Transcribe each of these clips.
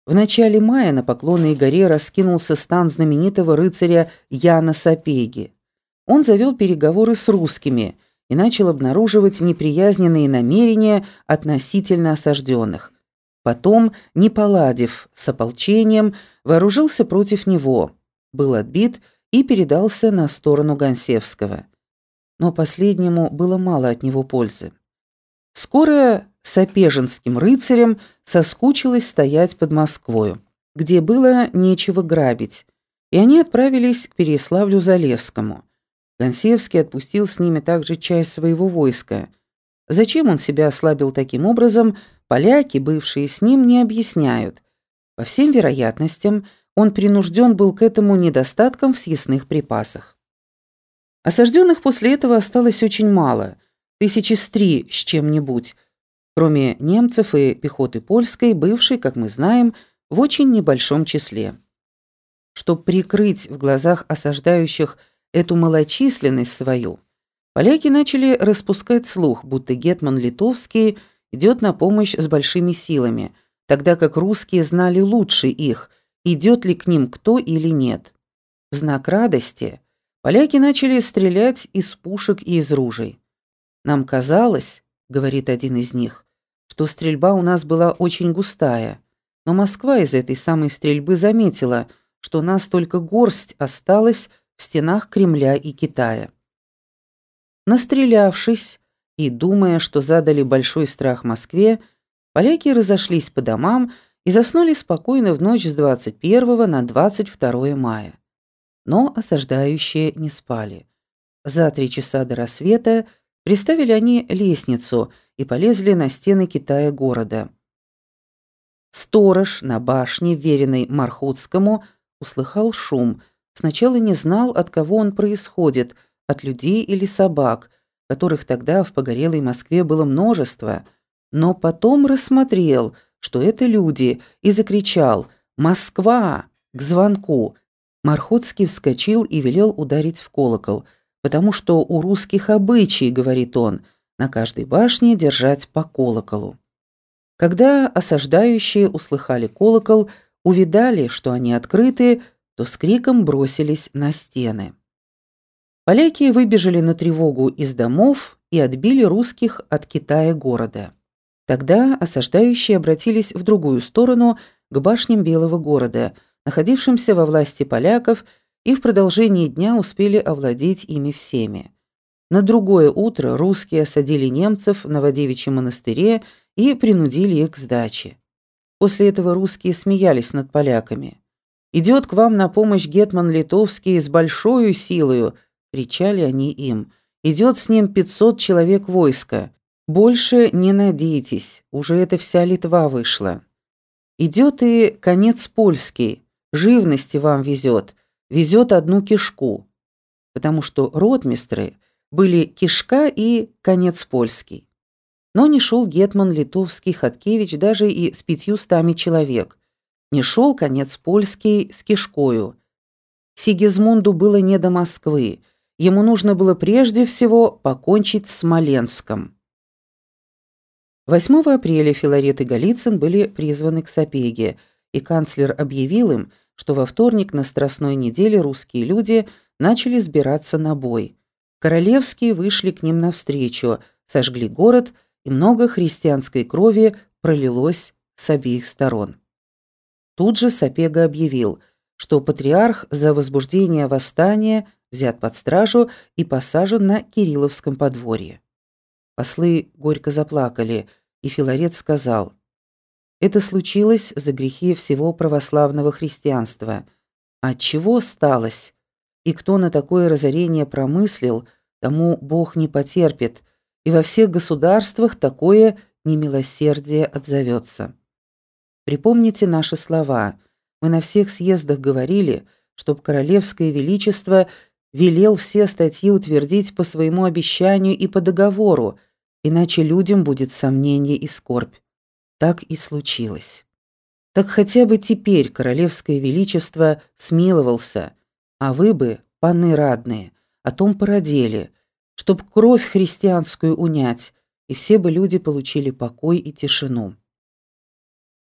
В начале мая на Поклонной горе раскинулся стан знаменитого рыцаря Яна Сапеги. Он завел переговоры с русскими и начал обнаруживать неприязненные намерения относительно осажденных. Потом, не поладив с ополчением, вооружился против него, был отбит и передался на сторону Гонсевского. Но последнему было мало от него пользы. Скоро сапежинским рыцарям соскучилось стоять под Москвою, где было нечего грабить, и они отправились к Переяславлю-Залесскому. Гонсевский отпустил с ними также часть своего войска. Зачем он себя ослабил таким образом, поляки, бывшие с ним, не объясняют. По всем вероятностям, он принужден был к этому недостатком в съестных припасах. Осажденных после этого осталось очень мало, 3 с чем-нибудь, кроме немцев и пехоты польской, бывшей, как мы знаем, в очень небольшом числе. Чтобы прикрыть в глазах осаждающих эту малочисленность свою, поляки начали распускать слух, будто гетман Литовский идет на помощь с большими силами, тогда как русские знали лучше их, идет ли к ним кто или нет. В знак радости поляки начали стрелять из пушек и из ружей. «Нам казалось, — говорит один из них, — что стрельба у нас была очень густая, но Москва из этой самой стрельбы заметила, что у нас только горсть осталась в стенах Кремля и Китая». Настрелявшись и думая, что задали большой страх Москве, поляки разошлись по домам и заснули спокойно в ночь с 21 на 22 мая. Но осаждающие не спали. За 3 часа до рассвета приставили они лестницу и полезли на стены Китая города. Сторож на башне, веренный Мархутскому, услыхал шум. Сначала не знал, от кого он происходит, от людей или собак, которых тогда в погорелой Москве было множество, но потом рассмотрел, что это люди, и закричал «Москва!» к звонку. Мархутский вскочил и велел ударить в колокол, потому что у русских обычай, говорит он, на каждой башне держать по колоколу. Когда осаждающие услыхали колокол, увидали, что они открыты, то с криком бросились на стены. Поляки выбежали на тревогу из домов и отбили русских от Китая города. Тогда осаждающие обратились в другую сторону, к башням Белого города, находившимся во власти поляков, и в продолжении дня успели овладеть ими всеми. На другое утро русские осадили немцев в Новодевичьем монастыре и принудили их к сдаче. После этого русские смеялись над поляками. «Идет к вам на помощь гетман Литовский с большою силою», — кричали они им. «Идет с ним 500 человек войска. Больше не надейтесь, уже это вся Литва вышла. Идет и конец польский, живности вам везет одну кишку», потому что ротмистры были Кишка и конец польский. Но не шел гетман Литовский Хаткевич даже и с 500 человек. Не шел конец польский с Кишкою. Сигизмунду было не до Москвы. Ему нужно было прежде всего покончить с Смоленском. 8 апреля Филарет и Голицын были призваны к Сапеге, и канцлер объявил им, что во вторник на Страстной неделе русские люди начали сбираться на бой. Королевские вышли к ним навстречу, сожгли город, и много христианской крови пролилось с обеих сторон. Тут же Сапега объявил, что патриарх за возбуждение восстания взят под стражу и посажен на Кирилловском подворье. Послы горько заплакали, и Филарет сказал: «Это случилось за грехи всего православного христианства. Отчего сталось? И кто на такое разорение промыслил, тому Бог не потерпит, и во всех государствах такое немилосердие отзовется». Припомните наши слова. Мы на всех съездах говорили, чтоб королевское величество велел все статьи утвердить по своему обещанию и по договору, иначе людям будет сомнение и скорбь. Так и случилось. Так хотя бы теперь королевское величество смиловался, а вы бы, паны радные, о том породели, чтоб кровь христианскую унять, и все бы люди получили покой и тишину.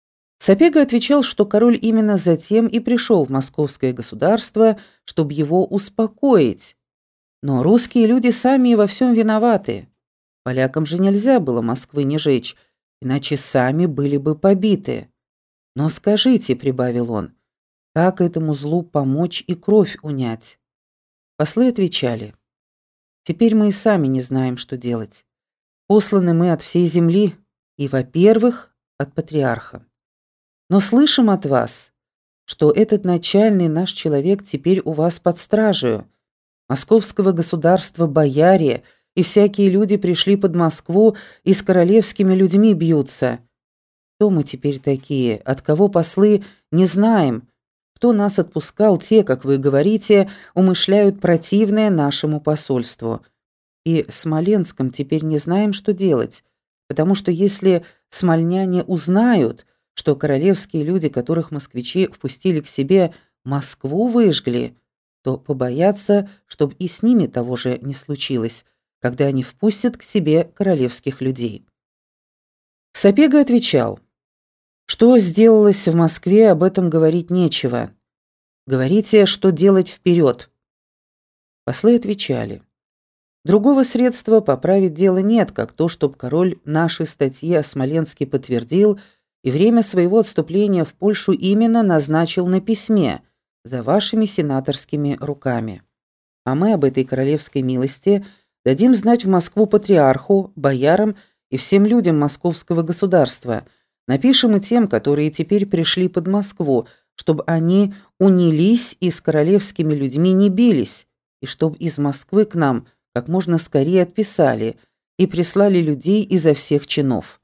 Сапега отвечал, что король именно затем и пришел в московское государство, чтобы его успокоить. Но русские люди сами во всем виноваты. Полякам же нельзя было Москвы не жечь, иначе сами были бы побиты. «Но скажите», — прибавил он, — «как этому злу помочь и кровь унять?» Послы отвечали: «Теперь мы и сами не знаем, что делать. Посланы мы от всей земли и, во-первых, от патриарха. Но слышим от вас, что этот начальный наш человек теперь у вас под стражею. Московского государства бояре и всякие люди пришли под Москву и с королевскими людьми бьются. Кто мы теперь такие, от кого послы, не знаем. Кто нас отпускал, те, как вы говорите, умышляют противное нашему посольству. И в Смоленском теперь не знаем, что делать, потому что если смольняне узнают, что королевские люди, которых москвичи впустили к себе, Москву выжгли, то побоятся, чтобы и с ними того же не случилось, когда они впустят к себе королевских людей». Сапега отвечал: «Что сделалось в Москве, об этом говорить нечего. Говорите, что делать вперед». Послы отвечали: «Другого средства поправить дело нет, как то, чтоб король наши статьи о Смоленске подтвердил и время своего отступления в Польшу именно назначил на письме за вашими сенаторскими руками. А мы об этой королевской милости дадим знать в Москву патриарху, боярам и всем людям московского государства. Напишем и тем, которые теперь пришли под Москву, чтобы они унились и с королевскими людьми не бились, и чтобы из Москвы к нам как можно скорее отписали и прислали людей изо всех чинов».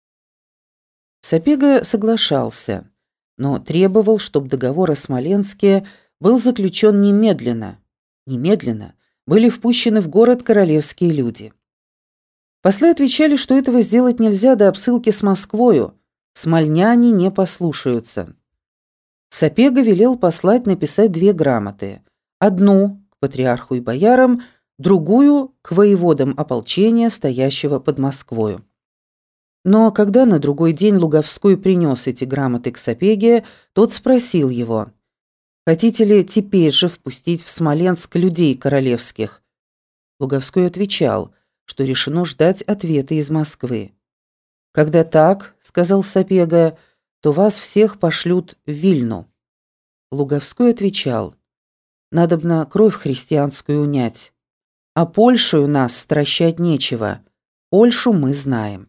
Сапега соглашался, но требовал, чтобы договор о Смоленске был заключен немедленно. Немедленно были впущены в город королевские люди. Послы отвечали, что этого сделать нельзя до обсылки с Москвою. Смольняне не послушаются. Сапега велел послать написать 2 грамоты. Одну к патриарху и боярам, другую к воеводам ополчения, стоящего под Москвою. Но когда на другой день Луговской принес эти грамоты к Сапеге, тот спросил его: «Хотите ли теперь же впустить в Смоленск людей королевских?» Луговской отвечал, что решено ждать ответа из Москвы. «Когда так, — сказал Сапега, — то вас всех пошлют в Вильну». Луговской отвечал: «Надобно кровь христианскую унять, а Польшею нас стращать нечего. Польшу мы знаем».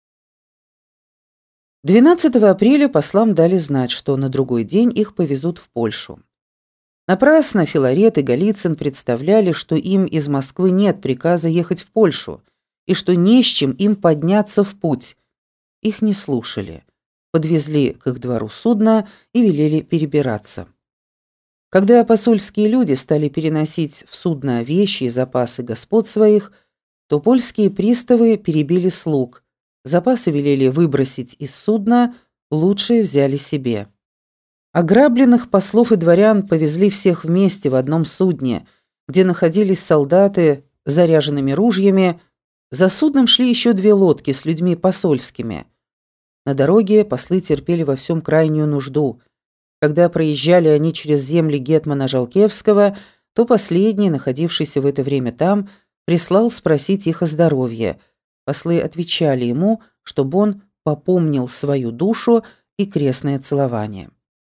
12 апреля послам дали знать, что на другой день их повезут в Польшу. Напрасно Филарет и Голицын представляли, что им из Москвы нет приказа ехать в Польшу и что не с чем им подняться в путь. Их не слушали, подвезли к их двору судно и велели перебираться. Когда посольские люди стали переносить в судно вещи и запасы господ своих, то польские приставы перебили слуг, запасы велели выбросить из судна, лучшие взяли себе. Ограбленных послов и дворян повезли всех вместе в одном судне, где находились солдаты с заряженными ружьями. За судном шли еще 2 лодки с людьми посольскими. На дороге послы терпели во всем крайнюю нужду. Когда проезжали они через земли гетмана Жалкевского, то последний, находившийся в это время там, прислал спросить их о здоровье. Послы отвечали ему, чтобы он попомнил свою душу и крестное целование.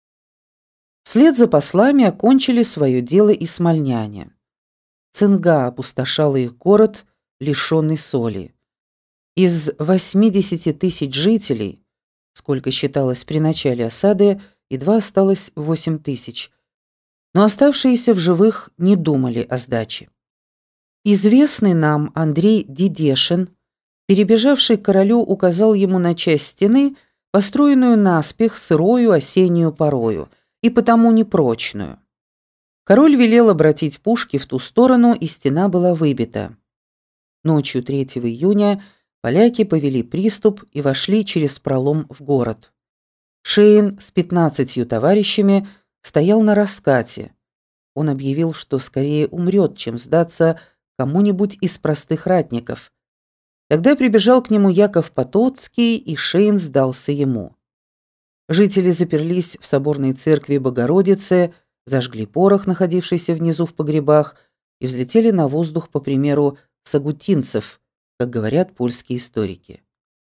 Вслед за послами окончили свое дело и смольняне. Цинга опустошала их город, лишенный соли. Из 80 тысяч жителей, сколько считалось при начале осады, едва осталось 8 тысяч. Но оставшиеся в живых не думали о сдаче. Известный нам Андрей Дедешин, перебежавший к королю, указал ему на часть стены, построенную наспех сырою осеннюю порою и потому непрочную. Король велел обратить пушки в ту сторону, и стена была выбита. Ночью 3 июня поляки повели приступ и вошли через пролом в город. Шейн с 15 товарищами стоял на раскате. Он объявил, что скорее умрет, чем сдаться кому-нибудь из простых ратников. Тогда прибежал к нему Яков Потоцкий, и Шейн сдался ему. Жители заперлись в соборной церкви Богородицы, зажгли порох, находившийся внизу в погребах, и взлетели на воздух по примеру сагутинцев, как говорят польские историки.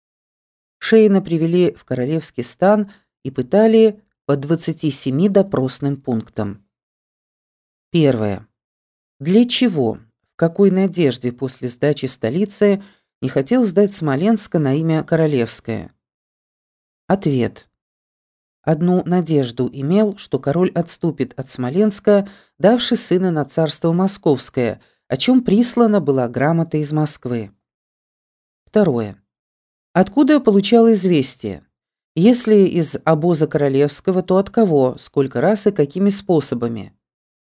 Шейна привели в королевский стан и пытали по 27 допросным пунктам. Первое. Для чего, в какой надежде после сдачи столицы не хотел сдать Смоленска на имя Королевское? Ответ. Одну надежду имел, что король отступит от Смоленска, давши сына на царство Московское, о чем прислана была грамота из Москвы. Второе. Откуда получал известие? Если из обоза Королевского, то от кого, сколько раз и какими способами?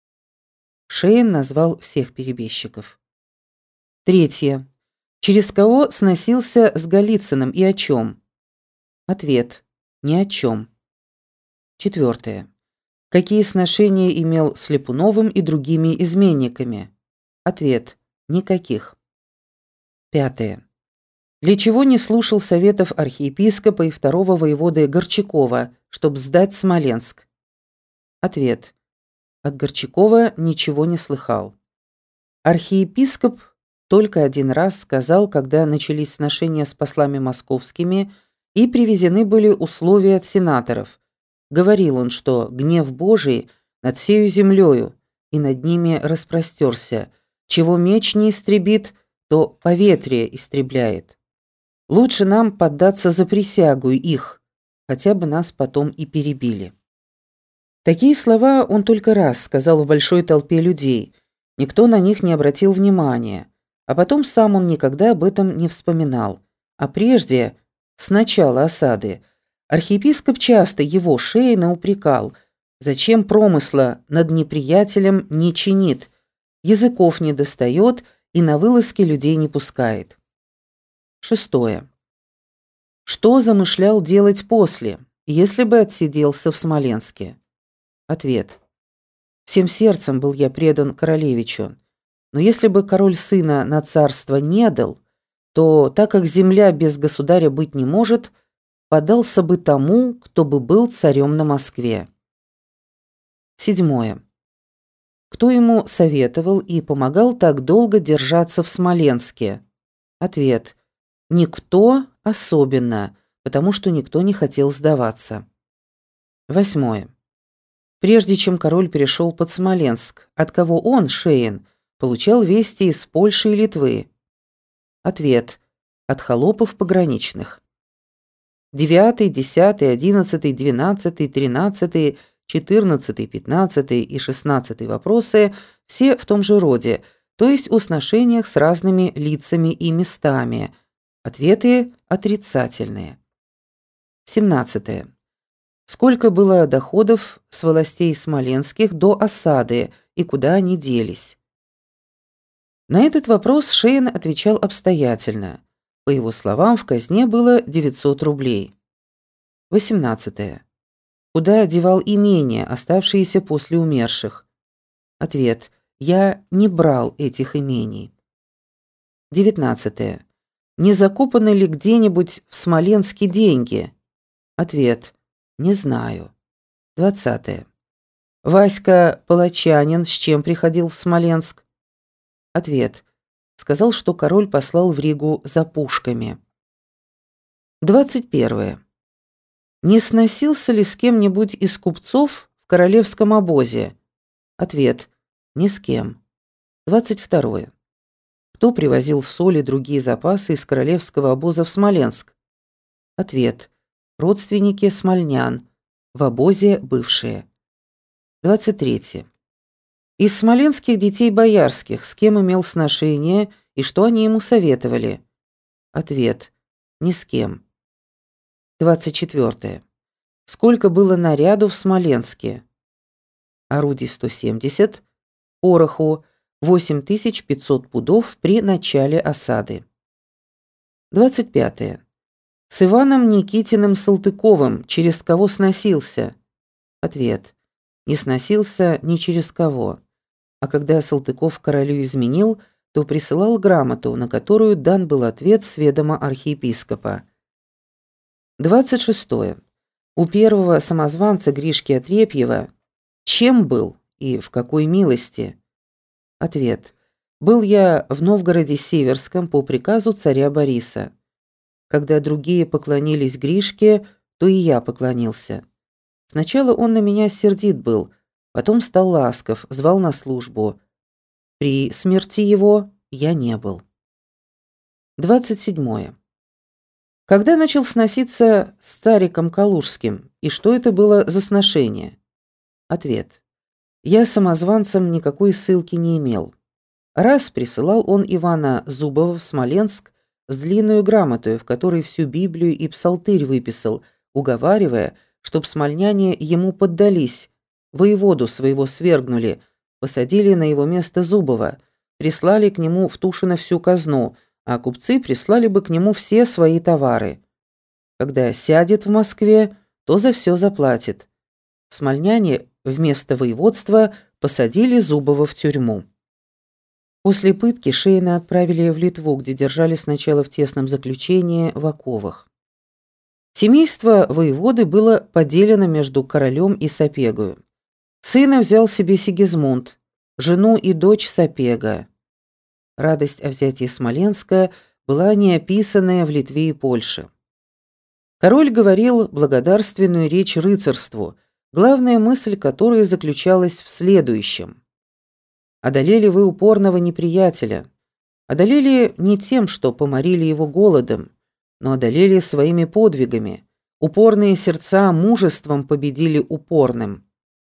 Шейн назвал всех перебежчиков. Третье. Через кого сносился с Голицыным и о чем? Ответ. Ни о чем. Четвертое. Какие сношения имел с Липуновым и другими изменниками? Ответ. Никаких. Пятое. Для чего не слушал советов архиепископа и второго воеводы Горчакова, чтобы сдать Смоленск? Ответ. От Горчакова ничего не слыхал. Архиепископ только один раз сказал, когда начались сношения с послами московскими и привезены были условия от сенаторов. Говорил он, что гнев Божий над всею землею и над ними распростерся, чего меч не истребит, то поветрие истребляет. Лучше нам поддаться за присягу их, хотя бы нас потом и перебили. Такие слова он только раз сказал в большой толпе людей. Никто на них не обратил внимания, а потом сам он никогда об этом не вспоминал. А прежде, с начала осады, архиепископ часто его Шейна упрекал, зачем промысла над неприятелем не чинит, языков не достает и на вылазки людей не пускает. Шестое. Что замышлял делать после, если бы отсиделся в Смоленске? Ответ. Всем сердцем был я предан королевичу, но если бы король сына на царство не дал, то, так как земля без государя быть не может, подался бы тому, кто бы был царем на Москве. Седьмое. Кто ему советовал и помогал так долго держаться в Смоленске? Ответ. Никто особенно, потому что никто не хотел сдаваться. Восьмое. Прежде чем король перешел под Смоленск, от кого он, Шейн, получал вести из Польши и Литвы? Ответ. От холопов пограничных. 9, 10, 11, 12, 13, 14, 15 и 16 вопросы все в том же роде, то есть о сношениях с разными лицами и местами. Ответы отрицательные. 17. Сколько было доходов с властей смоленских до осады и куда они делись? На этот вопрос Шейн отвечал обстоятельно. По его словам, в казне было 900 рублей. 18. Куда девал имения, оставшиеся после умерших? Ответ. Я не брал этих имений. 19. Не закопаны ли где-нибудь в Смоленске деньги? Ответ. Не знаю. 20. Васька Палачанин с чем приходил в Смоленск? Ответ. Сказал, что король послал в Ригу за пушками. 21. Не сносился ли с кем-нибудь из купцов в королевском обозе? Ответ. Ни с кем. 22. Кто привозил соль и другие запасы из королевского обоза в Смоленск? Ответ. Родственники смольнян, в обозе бывшие. 23. Из смоленских детей боярских с кем имел сношение и что они ему советовали? Ответ. Ни с кем. 24. Сколько было наряду в Смоленске? Орудий 170, пороху 8500 пудов при начале осады. 25. С Иваном Никитиным Салтыковым через кого сносился? Ответ. Не сносился ни через кого. А когда Салтыков королю изменил, то присылал грамоту, на которую дан был ответ с ведома архиепископа. 26. У первого самозванца Гришки Отрепьева чем был и в какой милости? Ответ. Был я в Новгороде-Северском по приказу царя Бориса. Когда другие поклонились Гришке, то и я поклонился. Сначала он на меня сердит был, потом стал ласков, звал на службу. При смерти его я не был. 27. Когда начал сноситься с цариком Калужским, и что это было за сношение? Ответ. Я с самозванцем никакой ссылки не имел. Раз присылал он Ивана Зубова в Смоленск с длинную грамотой, в которой всю Библию и псалтырь выписал, уговаривая, чтоб смольняне ему поддались, воеводу своего свергнули, посадили на его место Зубова, прислали к нему в Тушино всю казну, а купцы прислали бы к нему все свои товары. Когда сядет в Москве, то за все заплатит. Смольняне вместо воеводства посадили Зубова в тюрьму. После пытки Шейна отправили в Литву, где держали сначала в тесном заключении в оковах. Семейство воеводы было поделено между королем и Сапегою. Сына взял себе Сигизмунд, жену и дочь Сапега. Радость о взятии Смоленска была неописанная в Литве и Польше. Король говорил благодарственную речь рыцарству, главная мысль которой заключалась в следующем. «Одолели вы упорного неприятеля. Одолели не тем, что поморили его голодом, но одолели своими подвигами. Упорные сердца мужеством победили упорным».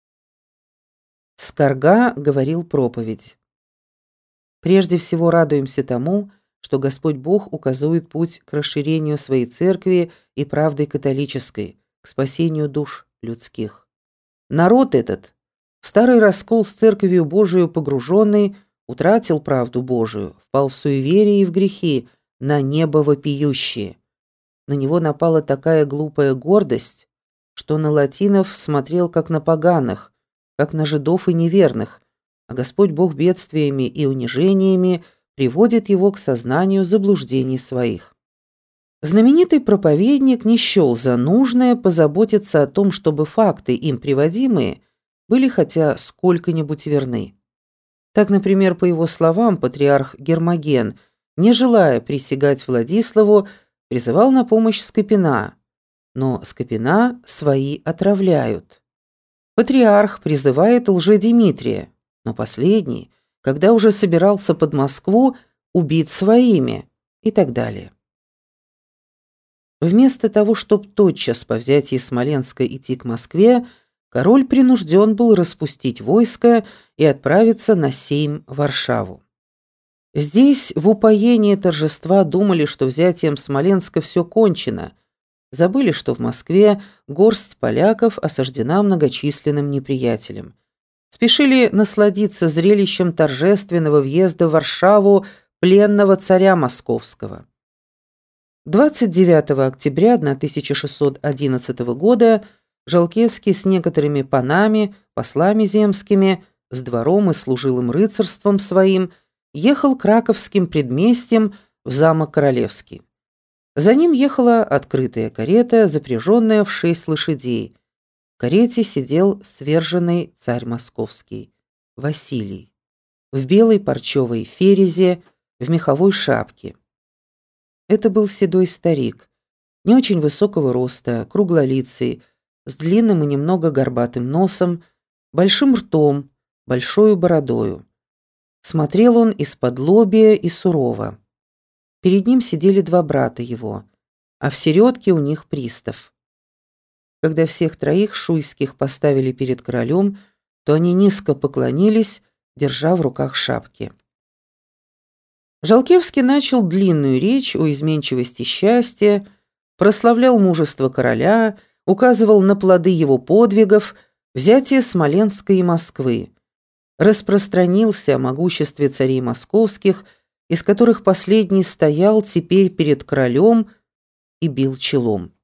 Скарга говорил проповедь. Прежде всего радуемся тому, что Господь Бог указывает путь к расширению своей церкви и правдой католической, к спасению душ людских. Народ этот, в старый раскол с церковью Божию погруженный, утратил правду Божию, впал в суеверие и в грехи, на небо вопиющие. На него напала такая глупая гордость, что на латинов смотрел как на поганых, как на жидов и неверных, а Господь Бог бедствиями и унижениями приводит его к сознанию заблуждений своих. Знаменитый проповедник не счел за нужное позаботиться о том, чтобы факты, им приводимые, были хотя сколько-нибудь верны. Так, например, по его словам, патриарх Гермоген, не желая присягать Владиславу, призывал на помощь Скопина, но Скопина свои отравляют. Патриарх призывает Лжедимитрия, но последний, когда уже собирался под Москву, убит своими и так далее. Вместо того, чтобы тотчас по взятии Смоленска идти к Москве, король принужден был распустить войско и отправиться на сейм в Варшаву. Здесь в упоении торжества думали, что взятием Смоленска все кончено, забыли, что в Москве горсть поляков осаждена многочисленным неприятелем. Спешили насладиться зрелищем торжественного въезда в Варшаву пленного царя московского. 29 октября 1611 года Жалкевский с некоторыми панами, послами земскими, с двором и служилым рыцарством своим ехал краковским предместьем в замок Королевский. За ним ехала открытая карета, запряженная в 6 лошадей. В карете сидел сверженный царь московский, Василий, в белой парчевой ферезе, в меховой шапке. Это был седой старик, не очень высокого роста, круглолицый, с длинным и немного горбатым носом, большим ртом, большой бородою. Смотрел он из-подлобья и сурово. Перед ним сидели два брата его, а в середке у них пристав. Когда всех троих шуйских поставили перед королем, то они низко поклонились, держа в руках шапки. Жалкевский начал длинную речь о изменчивости счастья, прославлял мужество короля, указывал на плоды его подвигов, взятие Смоленска и Москвы, распространился о могуществе царей московских, из которых последний стоял теперь перед королем и бил челом.